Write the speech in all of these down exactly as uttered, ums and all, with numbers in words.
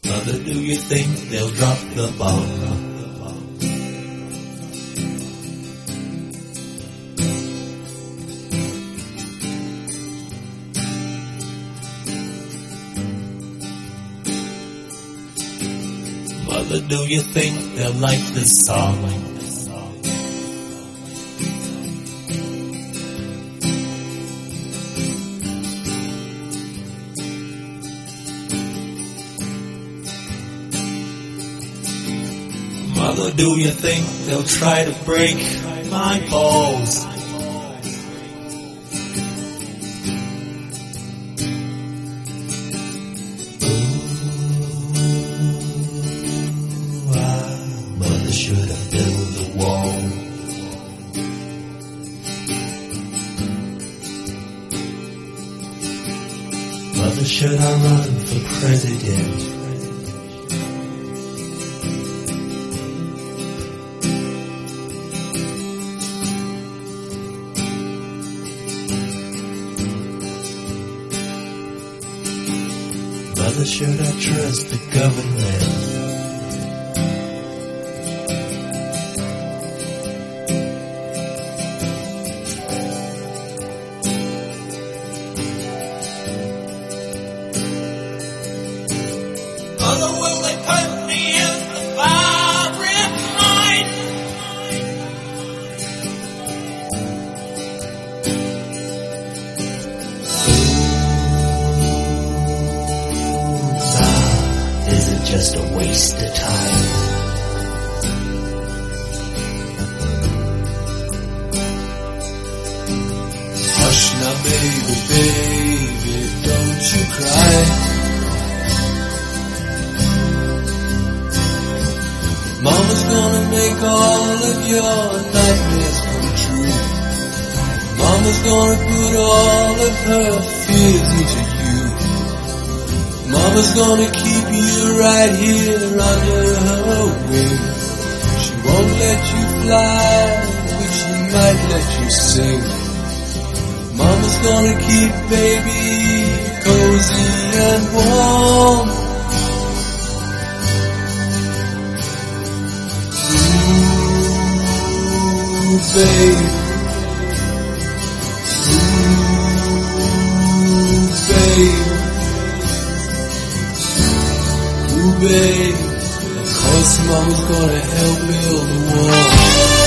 Mother, do you think they'll drop the bomb? Mother, do you think they'll like this song? Mother, do you think they'll try to break my balls? Should I build a wall? Mother, should I run for president? Mother, should I trust the government? Mother, will they put me in the firing line? Ah, is it just a waste of time? Hush now, baby, baby, don't you cry. Mama's gonna make all of your nightmares come true. Mama's gonna put all of her fears into you. Mama's gonna keep you right here under her wing. She won't let you fly, but she might let you sing. Mama's gonna keep baby cozy and warm. Babe, ooh, babe, ooh, babe, of course Mama's gonna help build the wall.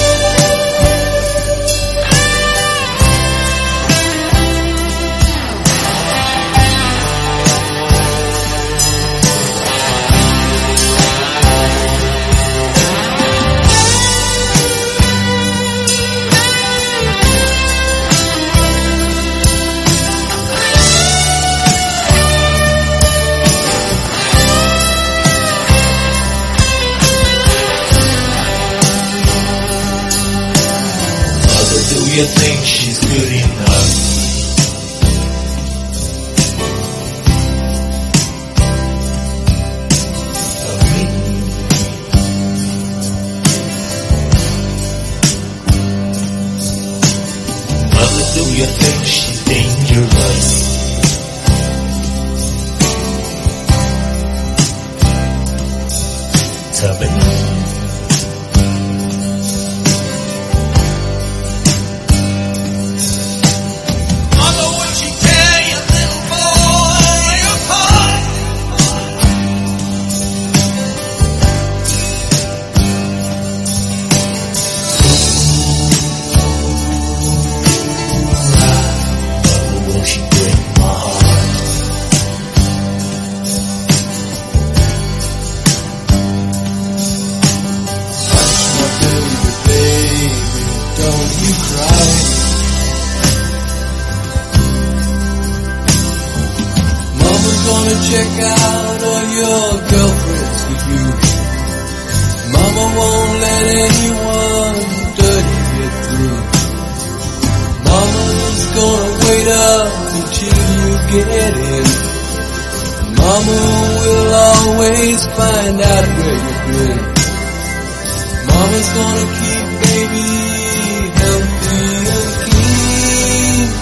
Do you think she's good enough? For me? Mother, do you think she's dangerous? To me? Check out all your girlfriends with you. Mama won't let anyone dirty get through. Mama's gonna wait up until you get in. Mama will always find out where you've been. Mama's gonna keep baby healthy and clean.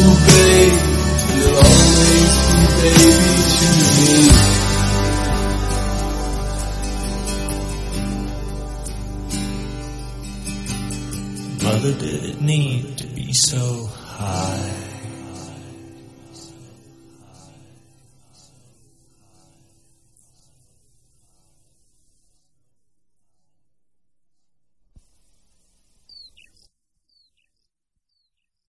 Ooh, babe, you'll always be baby to me. Mother, did it need to be so high?